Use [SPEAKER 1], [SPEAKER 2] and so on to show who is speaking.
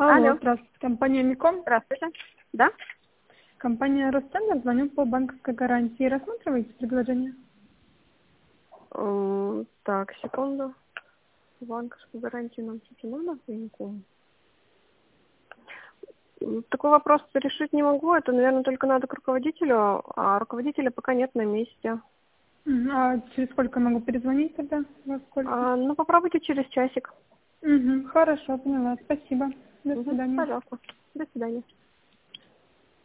[SPEAKER 1] Алло.
[SPEAKER 2] Здравствуйте. Компания Миком.
[SPEAKER 1] Здравствуйте. Да?
[SPEAKER 2] Компания Ростендер. Звоню по банковской гарантии. Рассматриваете предложение?
[SPEAKER 1] Так, секунду. Банковскую гарантию нам чуть не надо, Миком. Такой вопрос решить не могу. Это, наверное, только надо к руководителю, а руководителя пока нет на месте.
[SPEAKER 2] А через сколько могу перезвонить тогда? Во сколько?
[SPEAKER 1] Ну, попробуйте через часик.
[SPEAKER 2] Хорошо, поняла. Спасибо. До свидания.
[SPEAKER 1] Пожалуйста. До свидания.